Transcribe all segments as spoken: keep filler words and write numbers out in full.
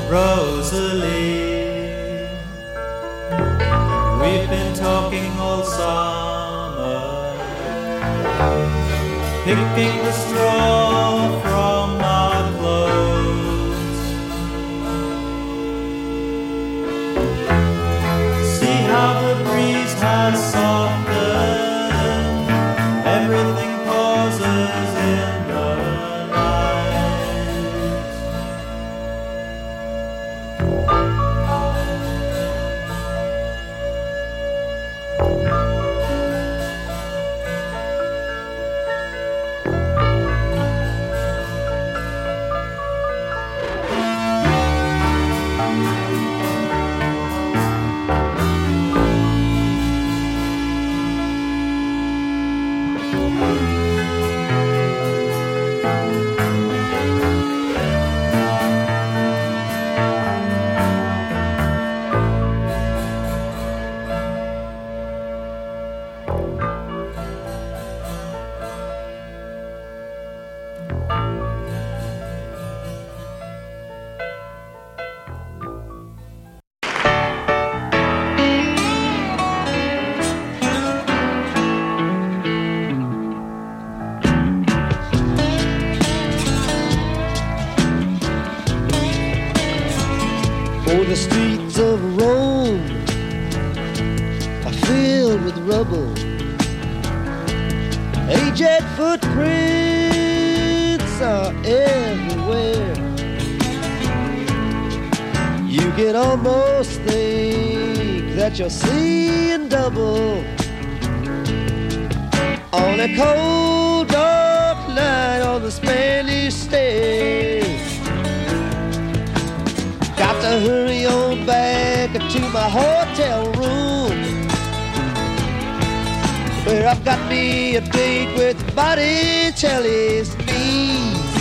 Rosalie, we've been talking all summer, picking the straw from our clothes. See how the breeze has softened, everything pauses in the Oh, the streets of Rome are filled with rubble. Aged footprints are everywhere. You can almost think that you're seeing double on a cold, dark night on the Spanish stairs. Got to hurry on back to my hotel room, where I've got me a date with Botticelli's niece.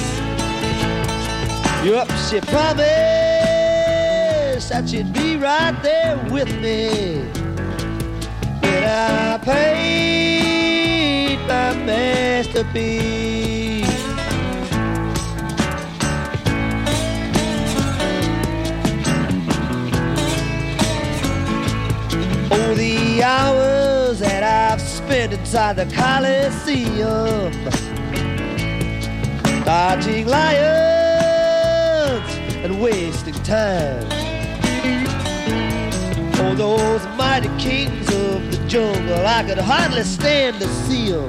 Yup, she promised that she'd be right there with me when I paint my masterpiece. Oh, the hours that I've spent inside the Coliseum, dodging lions and wasting time. Oh, those mighty kings of the jungle, I could hardly stand to see them.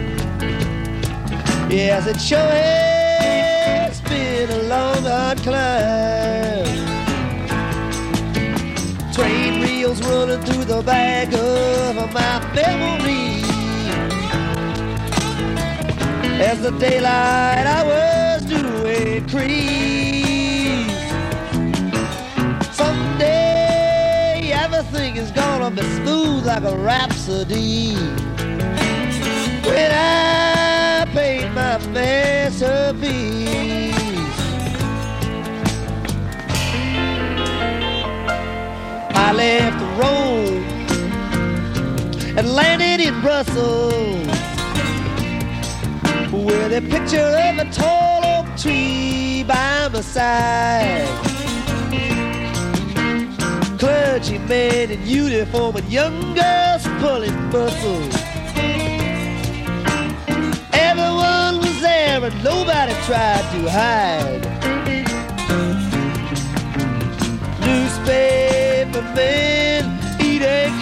Yes, it sure has been a long, hard climb. Train wheels running through the back of my memory, as the daylight hours do increase. Someday everything is gonna be smooth like a rhapsody when I paint my masterpiece. I left Rome and landed in Brussels, with a picture of a tall oak tree by my side. Clergymen in uniform and young girls pulling muscles. Everyone was there and nobody tried to hide. Newspaper men eating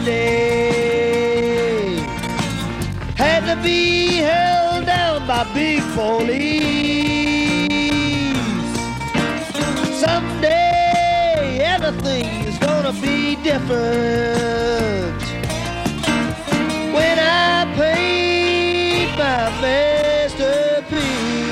candy had to be held down by big police. Someday everything is gonna be different when I paint my masterpiece.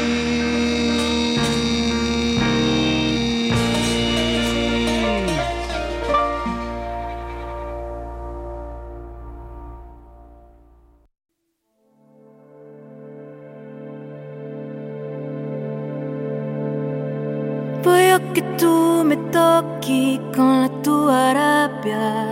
Voglio che tu mi tocchi con la tua rabbia.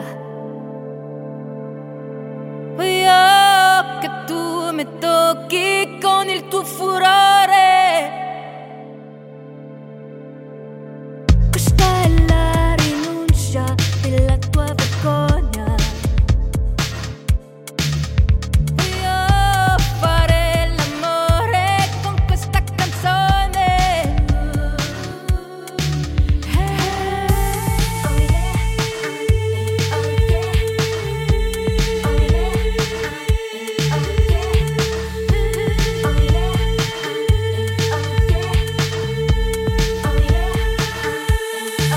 Voglio che tu mi tocchi con il tuo furore. questa è la rinuncia della tua vergogna. Voglio fare l'amore con questa canzone. Oh yeah, oh yeah, oh yeah, oh yeah, oh yeah.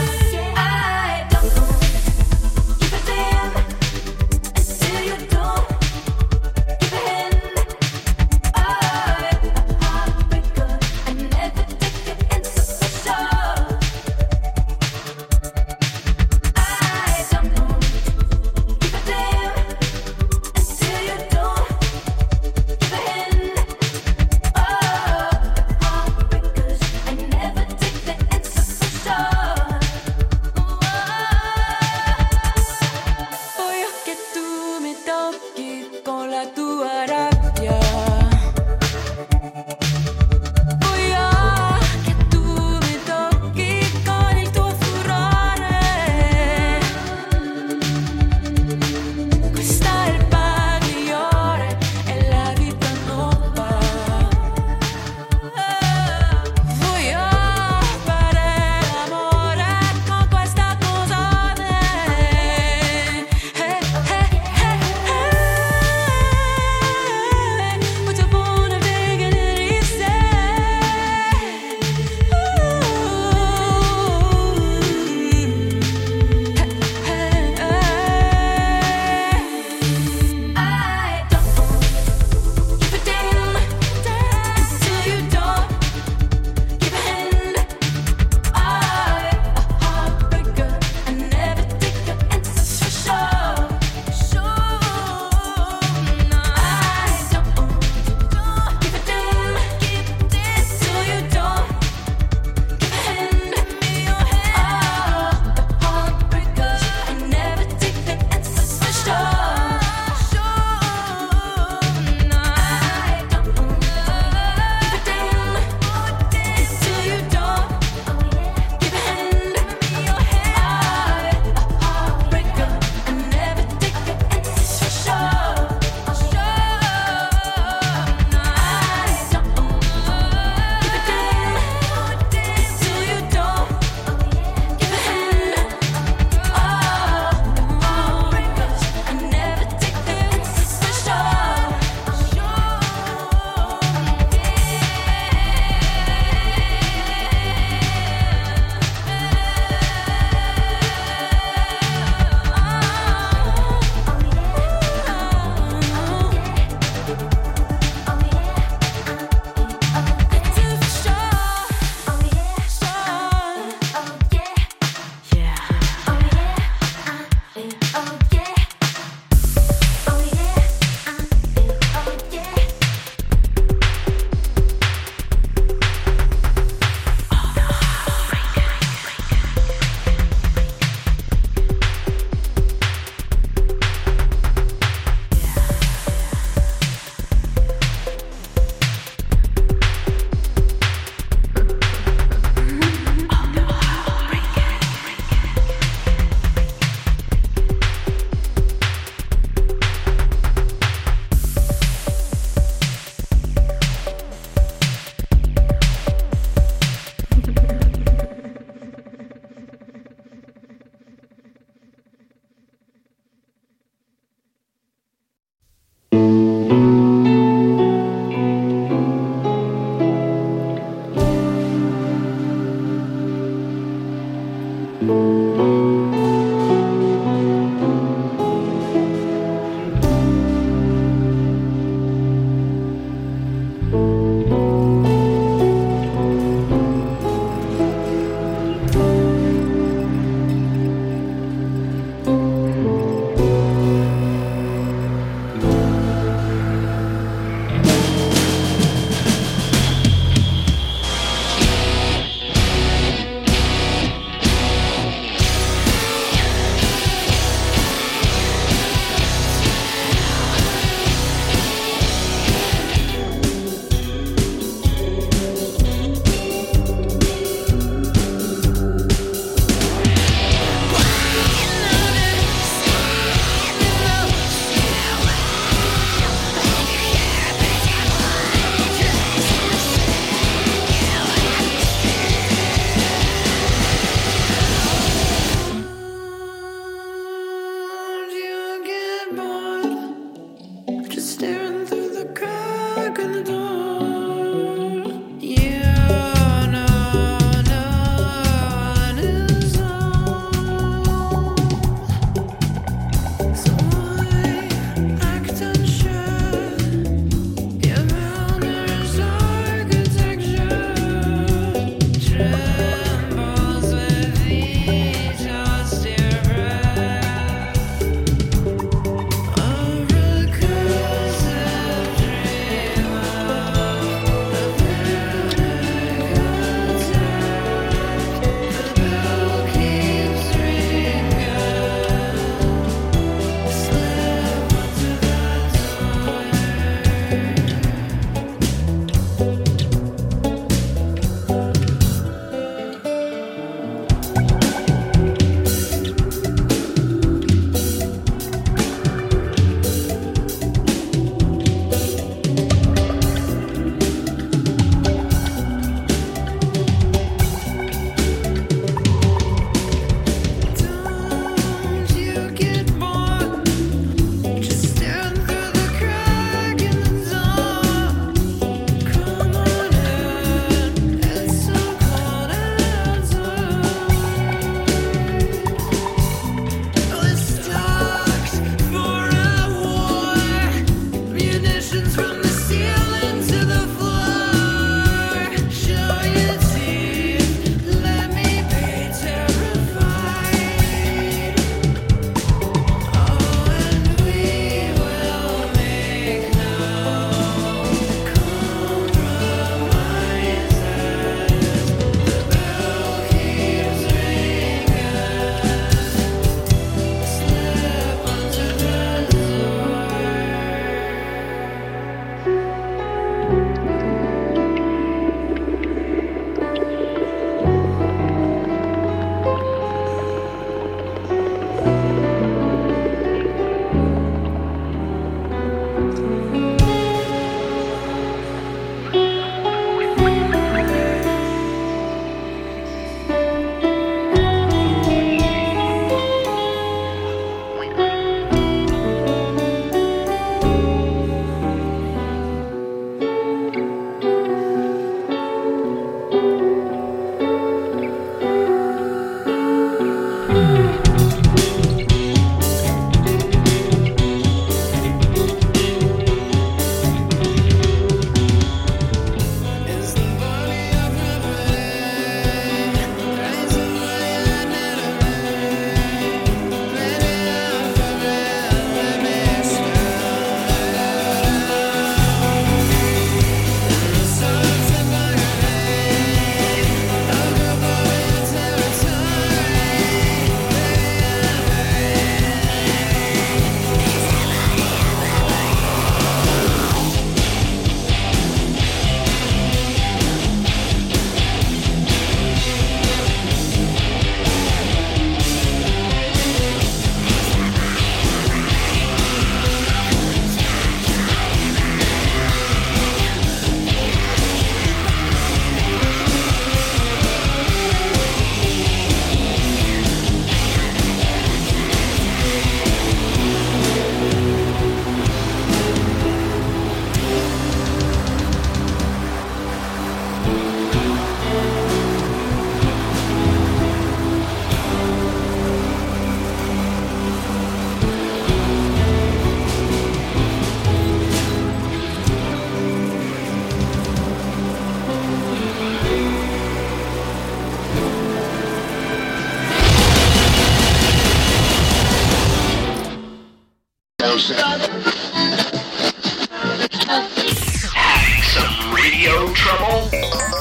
Having some radio trouble?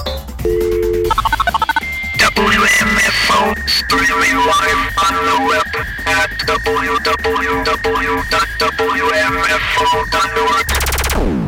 W M F O streaming live on the web at w w w dot w m f o dot org.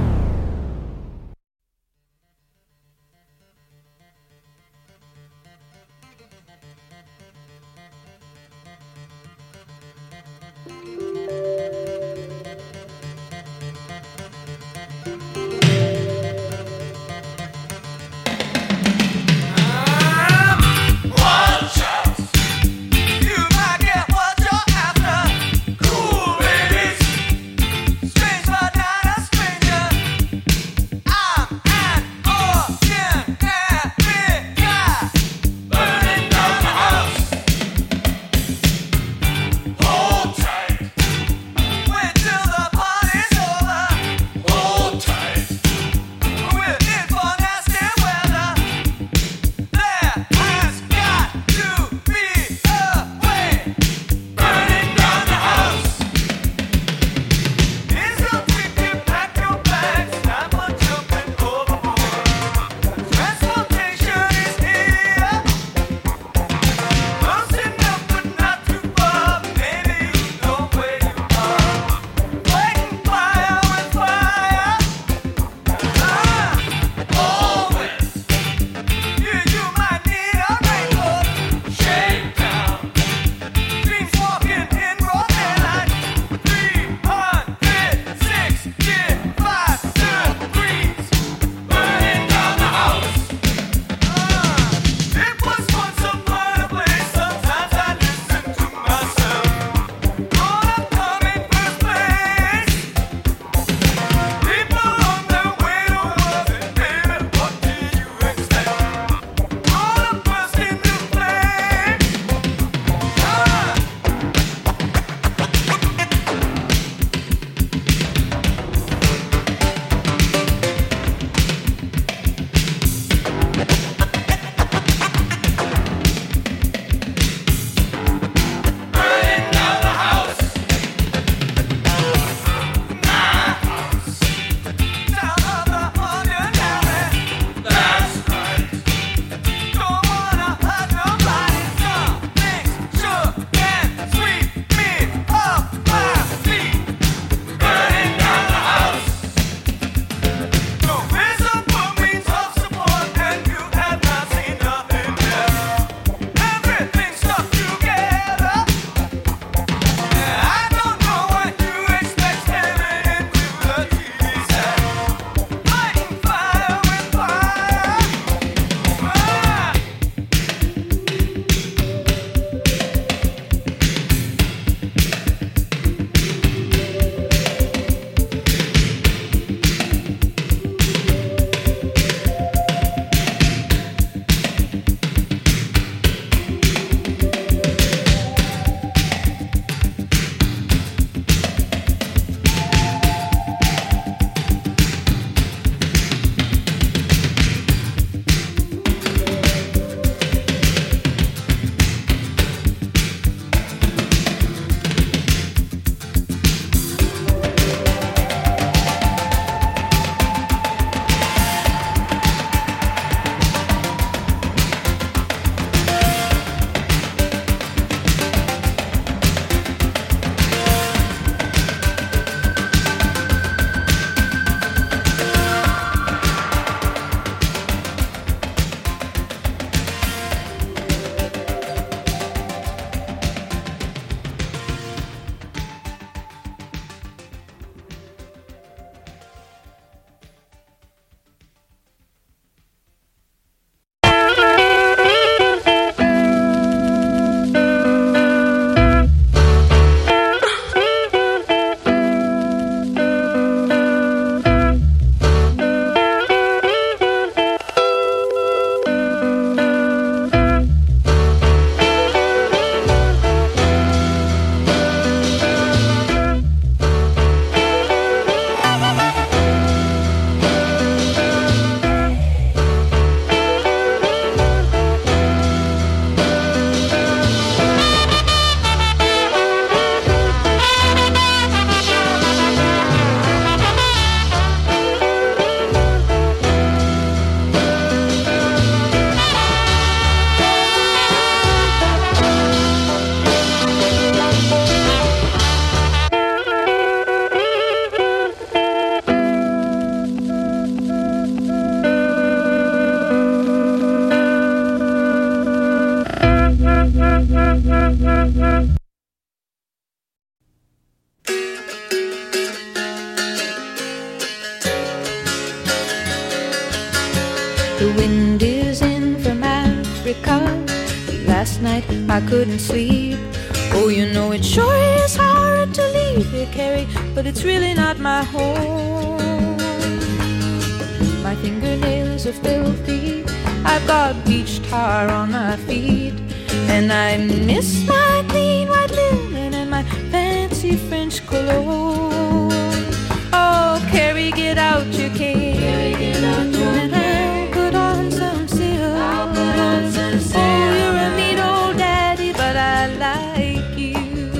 The wind is in from Africa. Last night I couldn't sleep. Oh, you know it sure is hard to leave here, Carrie, but it's really not my home. My fingernails are filthy. I've got beach tar on my feet, and I miss my clean white linen and my fancy French cologne. Oh, Carrie, get out your cane. Carrie, get out your cane. And put on some silk. I'll put on some silk. Oh, you're a neat old daddy, but I like you.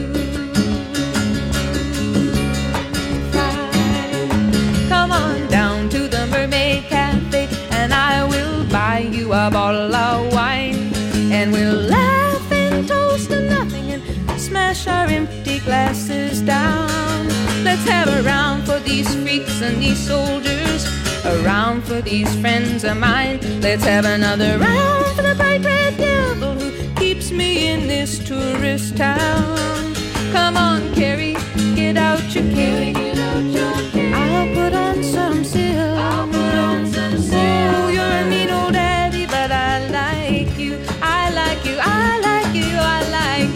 Fine. Come on down to the Mermaid Cafe, and I will buy you a bottle of wine, and we'll laugh and toast to nothing and smash our empty glasses down. Let's have a round for these freaks and these soldiers, a round for these friends of mine. Let's have another round for the bright red devil who keeps me in this tourist town. Come on, Carrie, get out your cane. I'll put on some silk. I'll put on some silk. Oh, you're a mean old daddy, but I like you. I like you. I like you. I like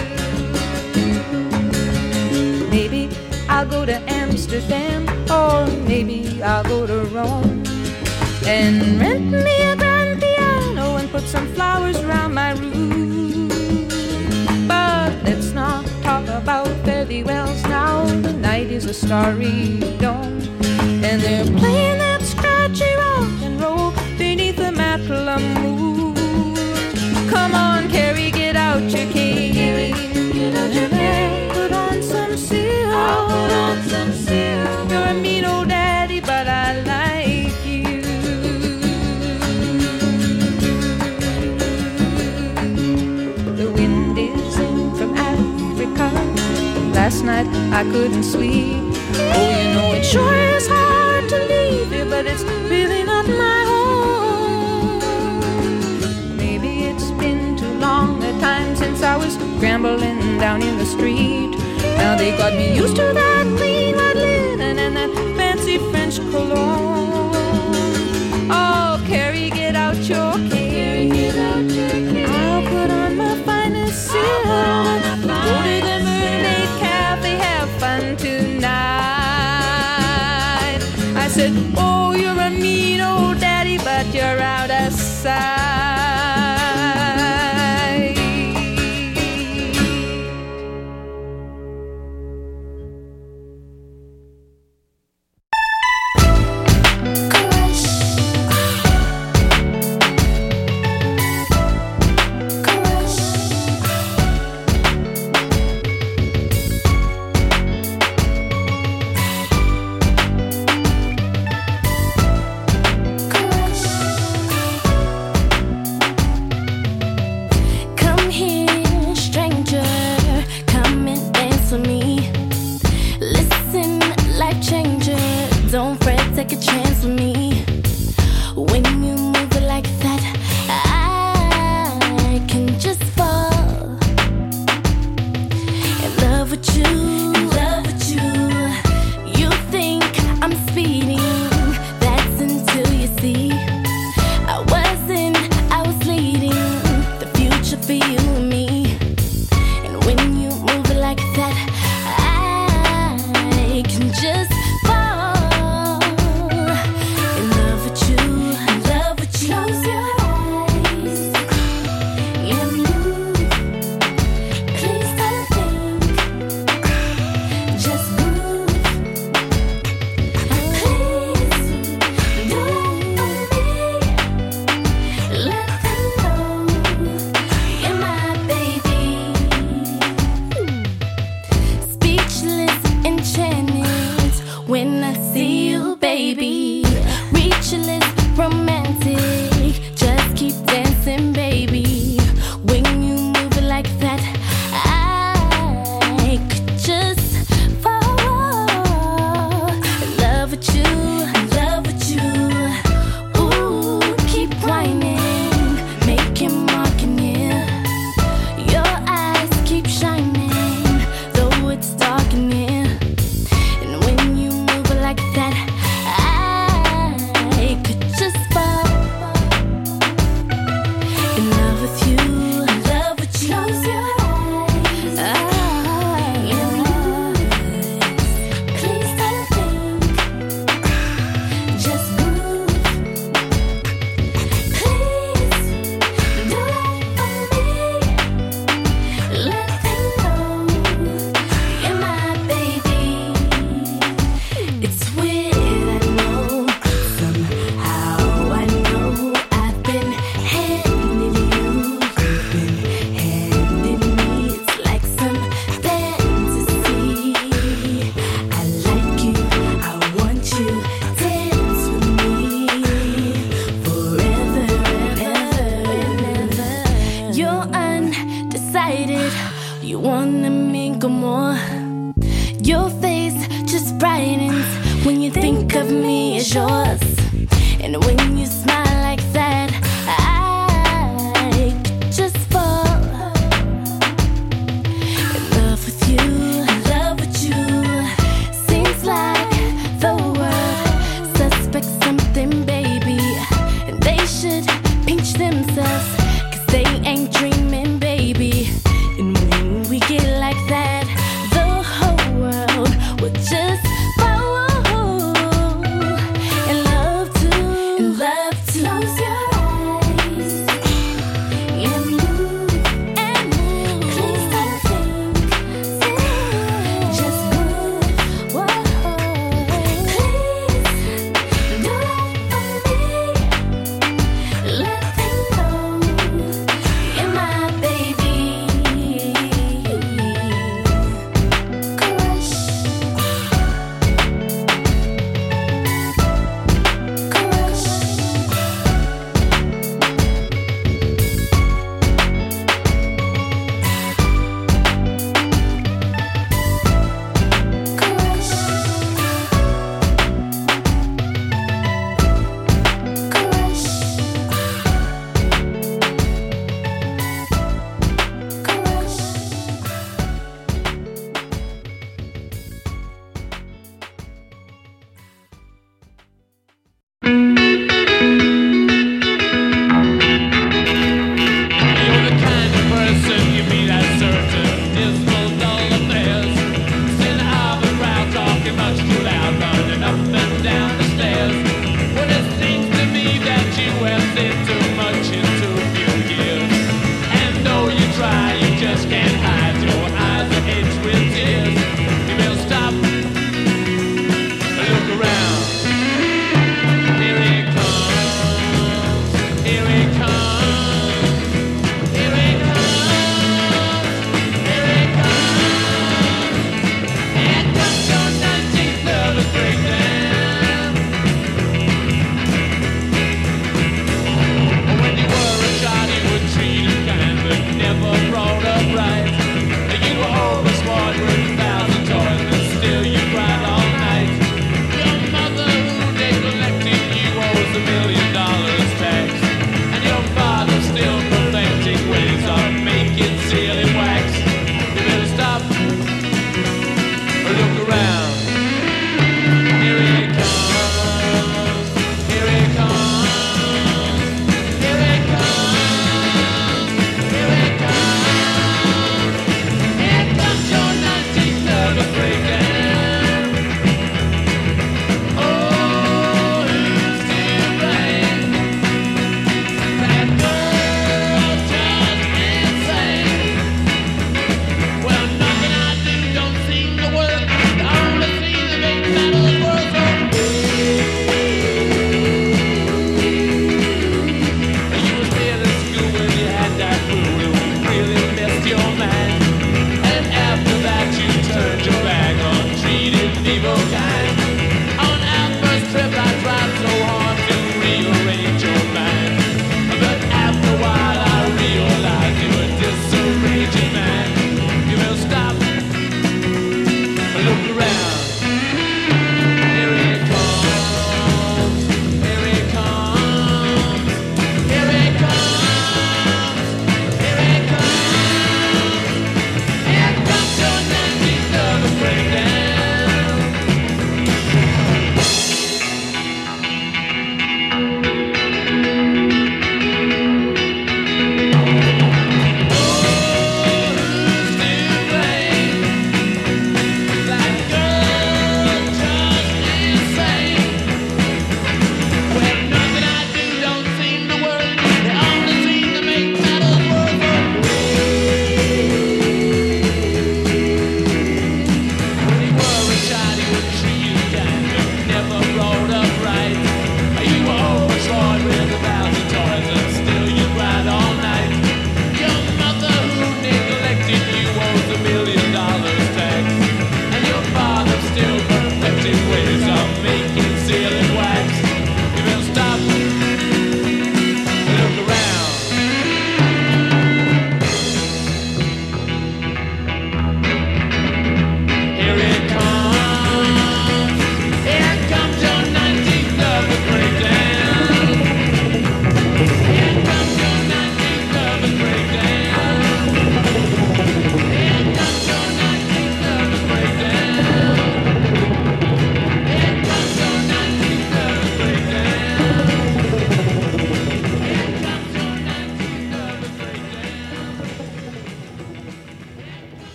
you. Maybe I'll go to Amsterdam, or maybe I'll go to Rome, and rent me a grand piano and put some flowers around my room. But let's not talk about fairy wells now. The night is a starry dome, and they're playing that scratchy rock and roll beneath the Matla moon. Come on, Carrie, get out your cane. Get out your cane. Put on some silk. I'll put on some silk. You're a mean old daddy, but I like you. The wind is in from Africa. Last night I couldn't sleep. Oh, you know it sure is hard to leave here, but it's really not my home. Maybe it's been too long a time since I was scrambling down in the street. Now they got me used to that clean white linen and that fancy French cologne. Oh, Carrie, get out your cane. I'll put on my finest silk. Go to the Mermaid Cafe, have fun tonight. I said, oh, you're a mean old daddy, but you're out of sight. love with you, in love with you. Close your eyes. Ah, please don't think, just move. Please do it for me. Let them know you're my baby. It's weird, I know. Somehow I know I've been handing you, you've been handing me. It's like some fantasy. I like you, I want you, dance with me forever and ever and ever. You're undecided, you wanna mingle more. Your face just brightens when you think of me as yours. And when you smile like that, I could just fall in love with you, in love with you. Seems like the world suspects something, baby, and they should pinch themselves, 'cause they ain't dreaming, baby. And when we get like that, the whole world will just follow. And love to, and love to. Close your eyes and move, and move. Please don't think, just move. Whoa. Please do it for me. Let them know you're my baby.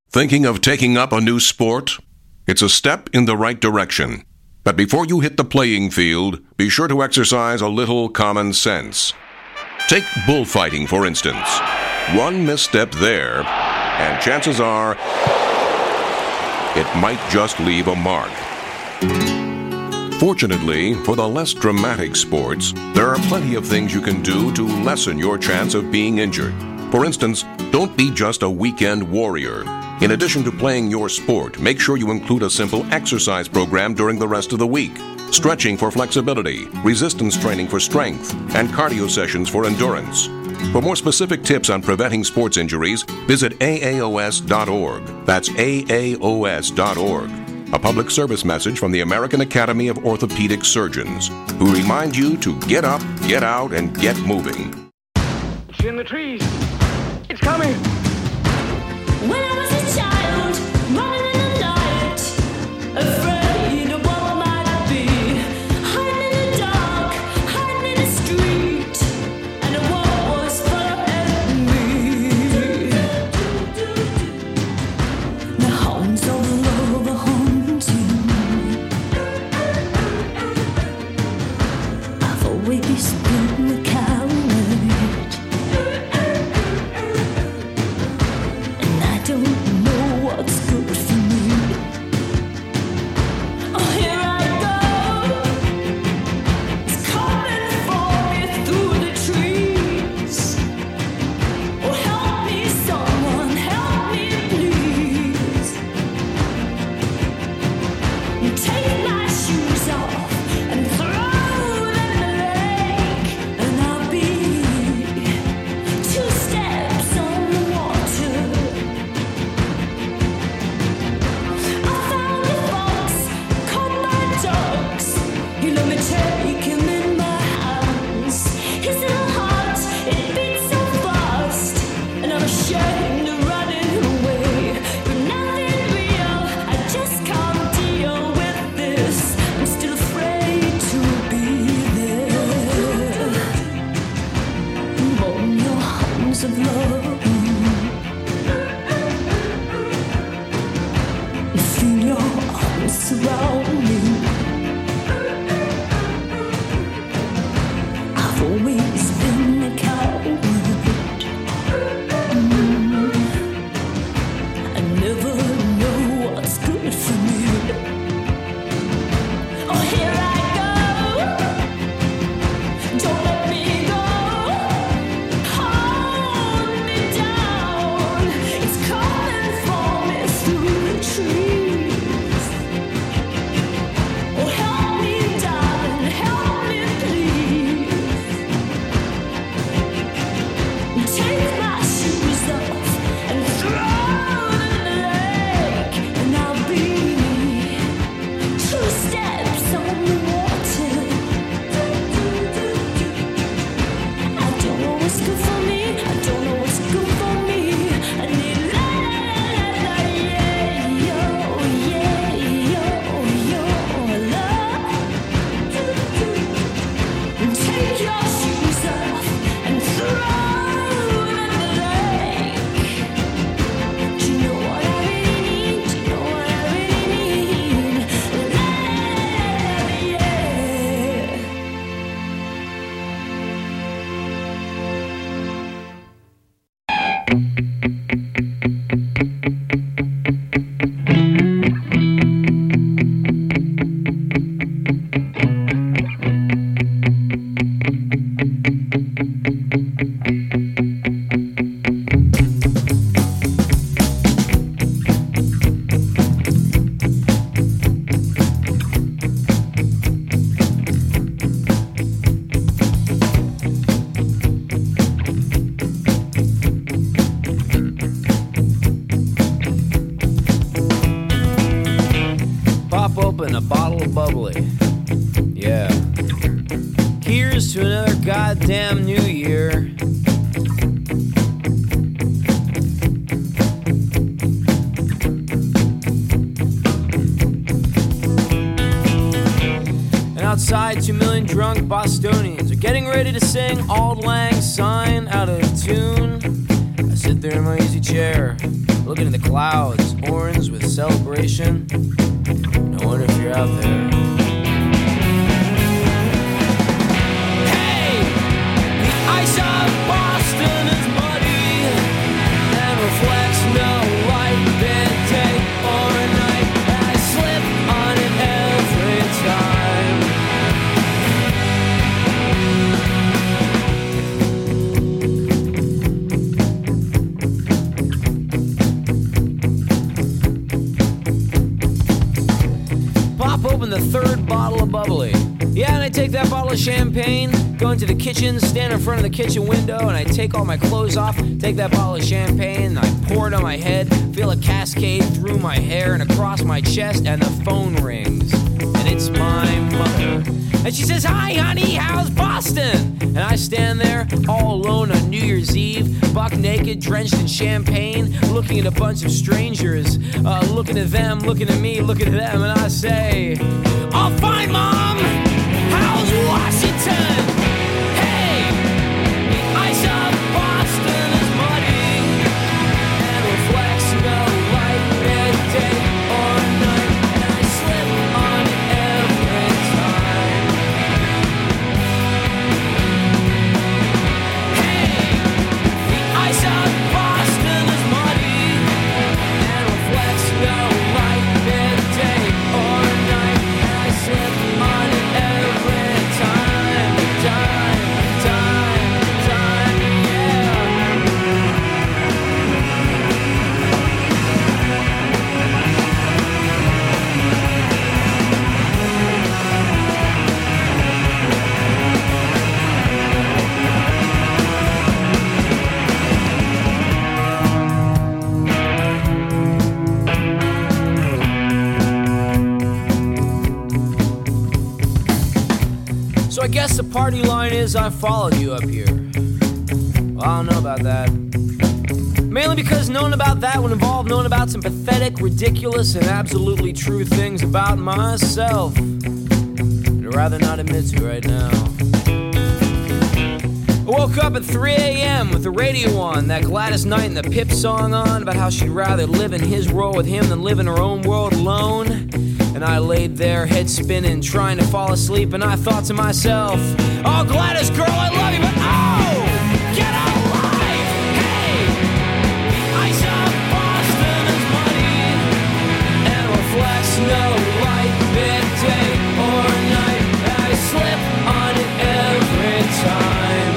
Thinking of taking up a new sport? It's a step in the right direction. But before you hit the playing field, be sure to exercise a little common sense. Take bullfighting, for instance. One misstep there, and chances are it might just leave a mark. Fortunately, for the less dramatic sports, there are plenty of things you can do to lessen your chance of being injured. For instance, don't be just a weekend warrior. In addition to playing your sport, make sure you include a simple exercise program during the rest of the week. Stretching for flexibility, resistance training for strength, and cardio sessions for endurance. For more specific tips on preventing sports injuries, visit A A O S dot org. That's A A O S dot org. A public service message from the American Academy of Orthopedic Surgeons, who remind you to get up, get out, and get moving. It's in the trees. It's coming. When I was a child, running in the night, afraid of what might be, hiding in the dark, hiding in the street, and the world was following me. The hounds of love are haunting me. I've always been the coward. Don't know what's good for me. Oh, here I go. It's coming for me through the trees. Oh, help me, someone, help me, please. Take my shoes off and throw them in the lake, and I'll be two steps on the water. You let me take him in my hands. His little heart, it beats so fast, and I'm ashamed of running away. You're nothing real, I just can't deal with this. I'm still afraid to be there. Among your arms of love, you feel your arms surround me. Always been a coward. Mm. I never know what's good for me. Oh, here I go. Don't let me go. Hold me down. It's coming for me through the trees. Oh, help me, darling, help me, please. Take my shoes off and throw them in the lake, and I'll be two steps on the water. I don't know what's good for me. I don't know what's good for me. I need la la la la yeah yo yeah yo yo love. Take your shoes off and throw. Open a bottle of bubbly. Yeah. Here's to another goddamn new year. And outside, two million drunk Bostonians are getting ready to sing Auld Lang Syne out of tune. I sit there in my easy chair, looking at the clouds, orange with celebration. I wonder if you're out there. Hey! The ice of Boston is muddy and reflects no light, midday or night. I slip on it every time. Pop open the third bottle of bubbly. Yeah, and I take that bottle of champagne, go into the kitchen, stand in front of the kitchen window, and I take all my clothes off, take that bottle of champagne, and I pour it on my head, feel a cascade through my hair and across my chest, and the phone rings. And it's my mother. And she says, "Hi, honey, how's Boston?" And I stand there all alone on New Year's Eve, buck naked, drenched in champagne, looking at a bunch of strangers, uh, looking at them, looking at me, looking at them, and I say, "All fine, Mom. How's Washington? Hey, the ice of Boston is muddy and reflects no light, midday or night, and I slip on it every time." Hey, the ice of Boston is muddy and reflects no light, midday or night, and I slip on it every time, time, time, time, yeah. So I guess the party line is I followed you up here. Well, I don't know about that. Mainly because knowing about that would involve knowing about some pathetic, ridiculous, and absolutely true things about myself that I'd rather not admit to right now. I woke up at three a.m. with the radio on, that Gladys Knight and the Pip song on, about how she'd rather live in his world with him than live in her own world alone. And I laid there, head spinning, trying to fall asleep, and I thought to myself, "Oh, Gladys, girl, I love you, but oh, get a life! Hey, the ice of Boston is muddy and reflects no light, midday or night, and I slip on it every time."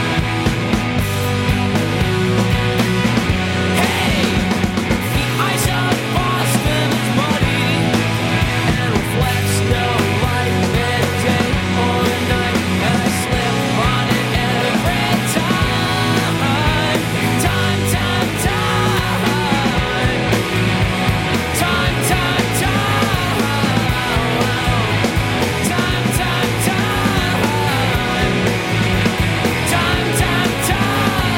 Hey, the ice of Boston is muddy and reflects no light, midday or night, and I slip on it every time, time, time, time, time, time, time, time, time, time, time, time, time,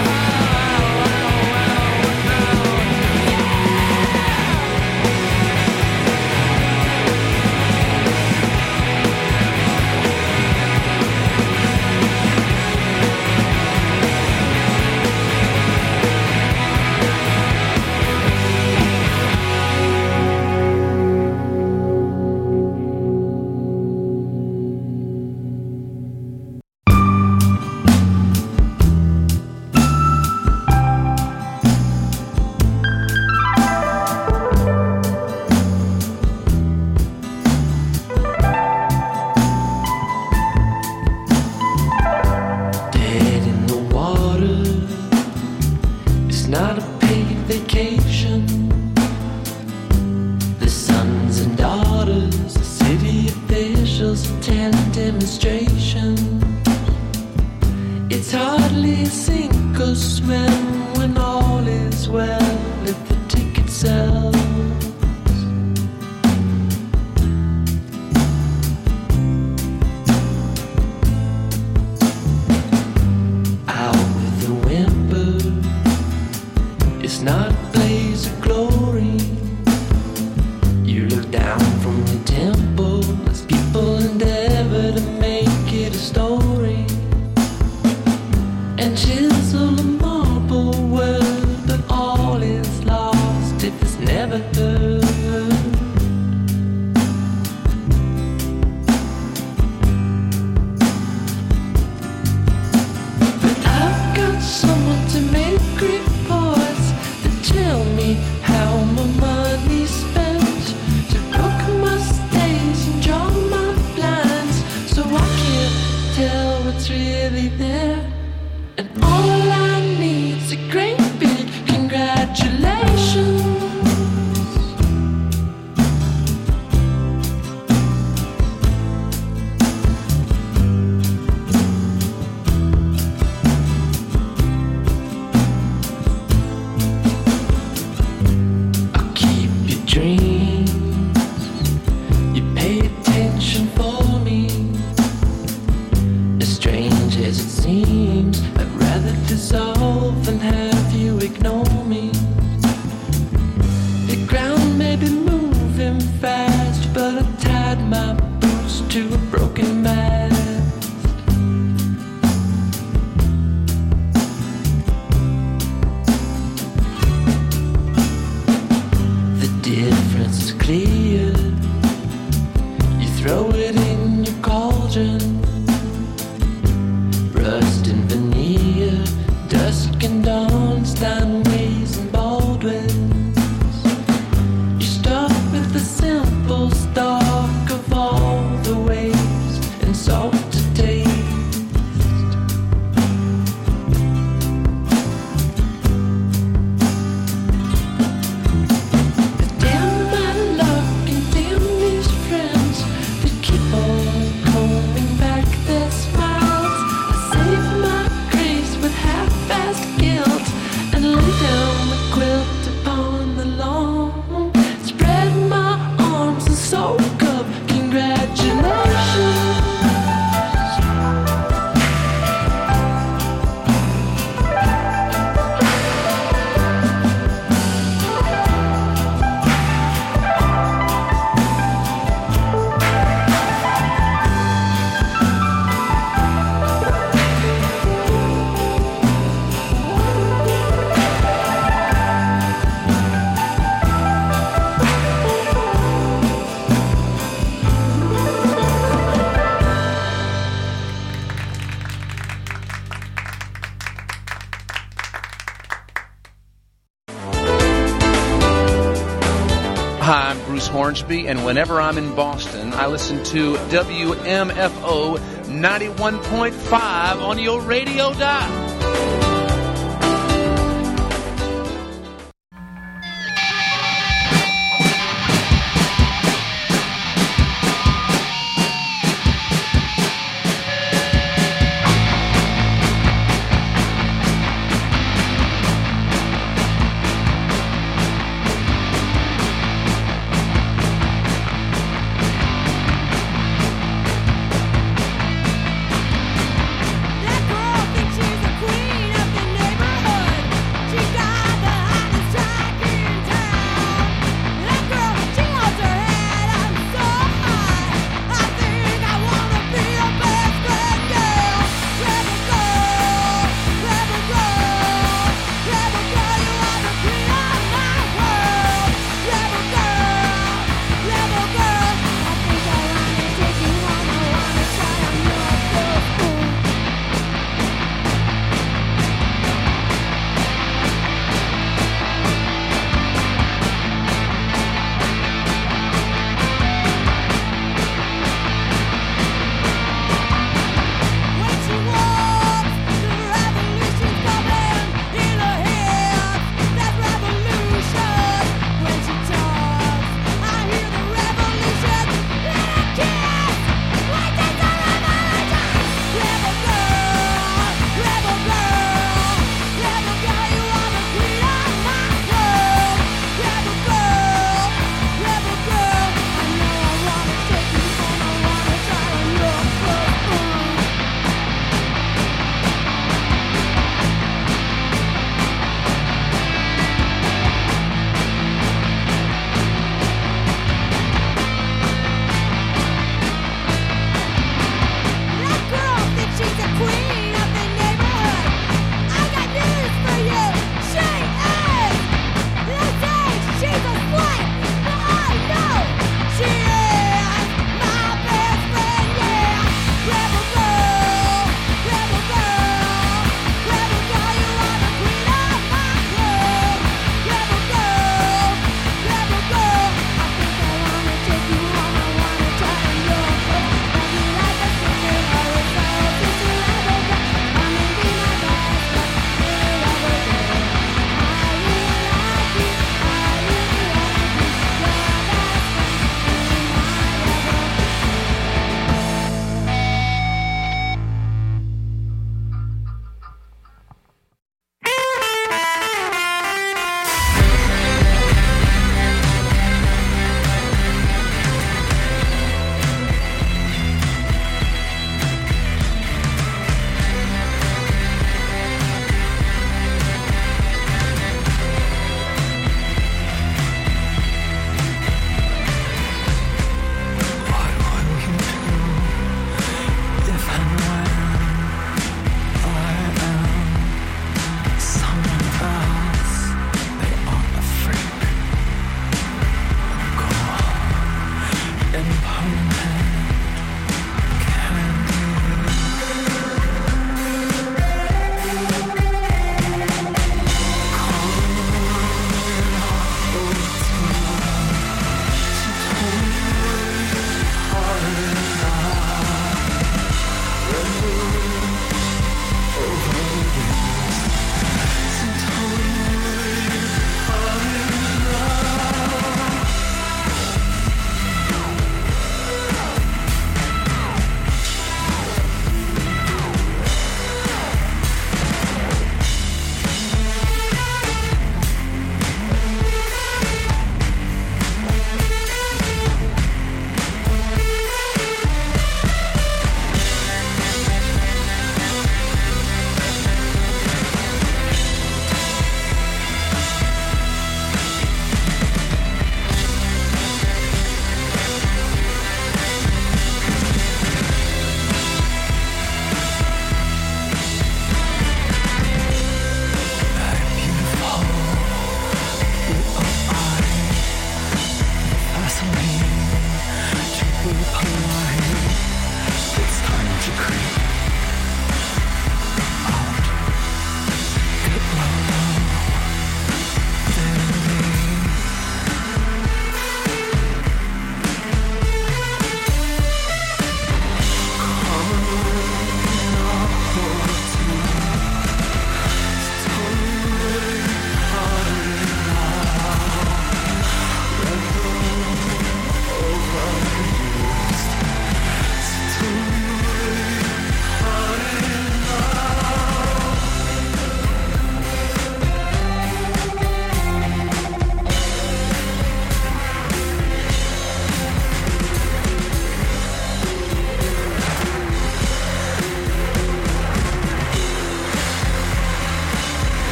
Dead in the water. It's not a paid vacation. The sons and daughters, the city officials attend demonstration. It's hardly a sink or swim when all is well if the ticket sells. Out with a whimper. It's not a blaze of glory. You look down from the temple as people endeavor to make it a story and chisel a marble world, but all is lost there. And all I need's a great big congratulations. I'll keep your dreams. You pay attention for me. As strange as it seems, I'd rather dissolve than have you ignore me. The ground may be moving fast, but I tied my boots to a broken mast. The difference is clear. You throw it in your cauldron. Rust and veneer, dusk and dawn, Steinways and Baldwins. You start with the simple stock of all the ways and salt to taste. Damn my luck and damn these friends that keep on coming back their smiles. I save my grace with half-assed guilt and lay down the quilt upon the lawn. Spread my arms and soak up congratulations. Hi, I'm Bruce Hornsby, and whenever I'm in Boston, I listen to W M F O ninety-one point five on your radio dial. That girl thinks she's a queen.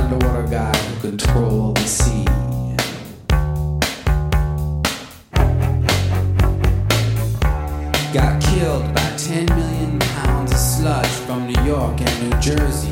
underwater guy who controlled the sea. Got killed by ten million pounds of sludge from New York and New Jersey.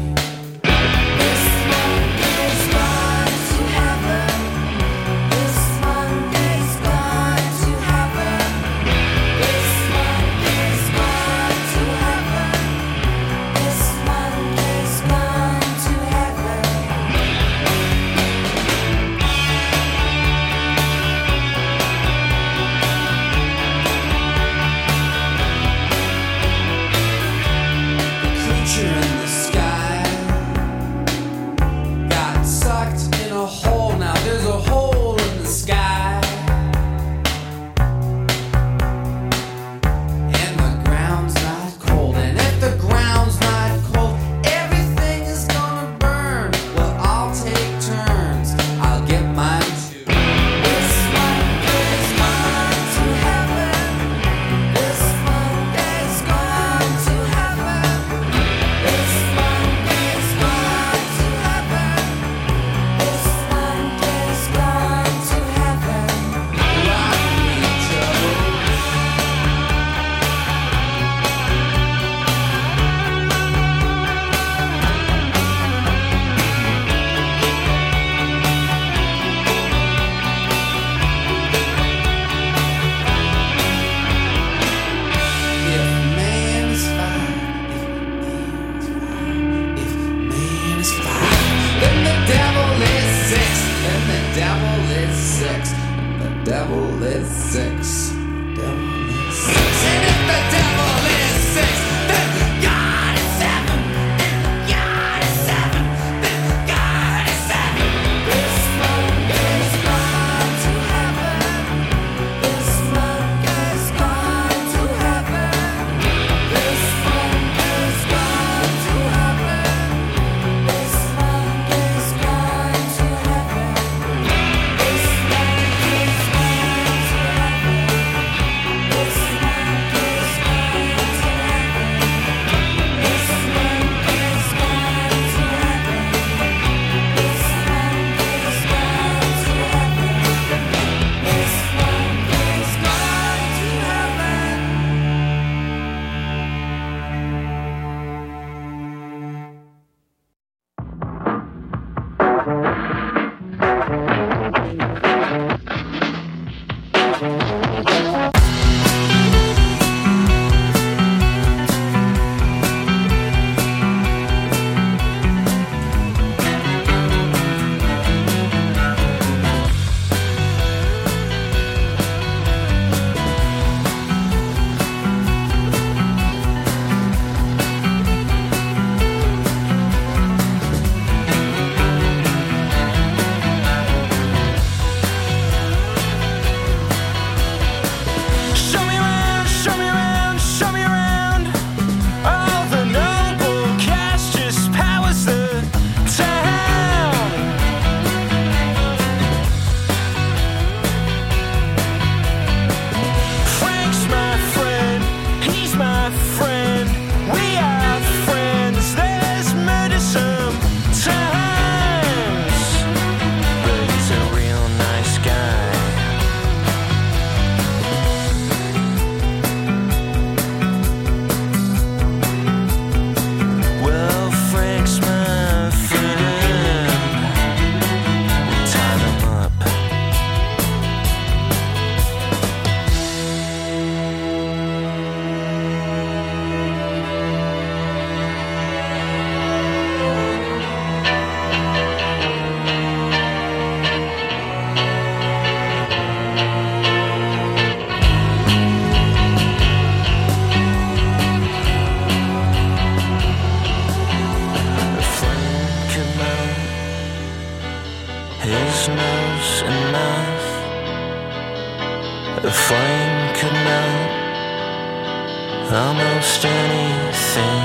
Almost anything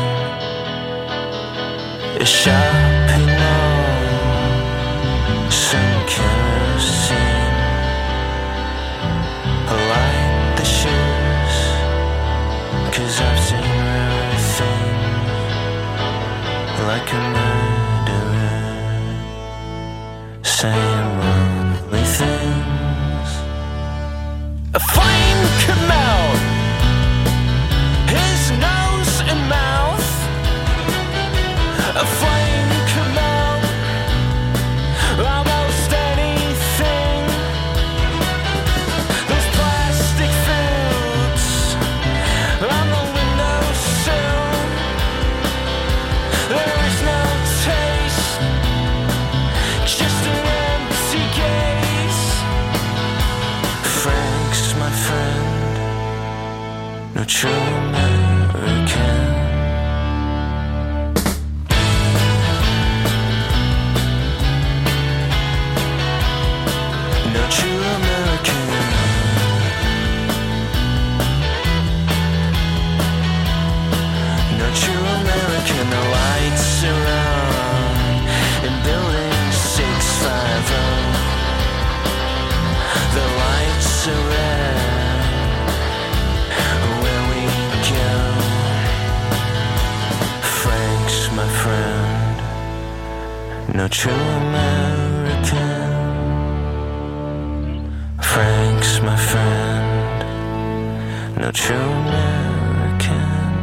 is sharp enough. Some kerosene. I like the shoes, 'cause I've seen rare things, like a murderer. saying lovely things. A flame could melt his nose and mouth. A flame could melt almost anything. Those plastic foods on the windowsill. There is no taste, just an empty gaze. Frank's my friend, no true American. No true American. No true American. The lights are on in building six fifty. The lights are red where we go. Frank's my friend, no true American. Frank's my friend, no true American.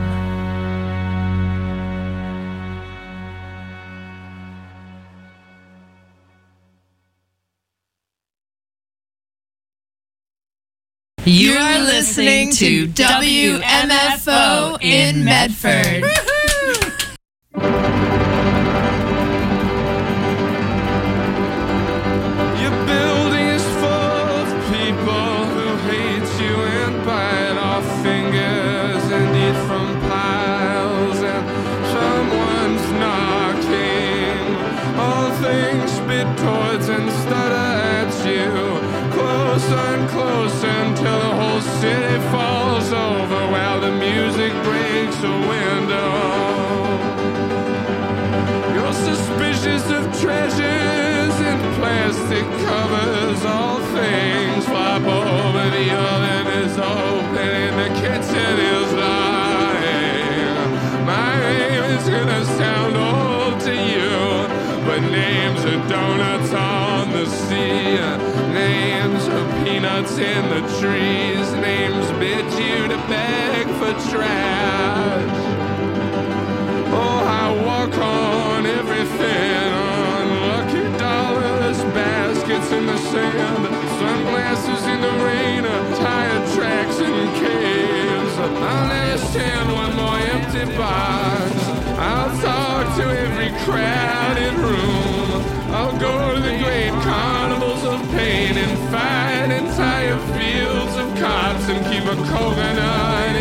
You are listening to W M F O in Medford. Your building is full of people who hate you and bite off fingers and eat from piles, and someone's knocking. All things spit towards and stutter at you, closer and closer until the whole city falls over while the music breaks a window. You're suspicious of treasures in plastic covers. All things flop over, the oven is open and the kitchen is lying. My name is gonna sound old to you, but names are donuts on the sea. Names are peanuts in the trees. Names bid you to beg for trash. Oh, I walk on everything, on lucky dollars, baskets in the sand, sunglasses in the rain, tire tracks in caves. I'll never stand one more empty box. I'll talk to every crowded room. I'll go to the great carnivals of pain and fight entire fields of cops and keep a coconut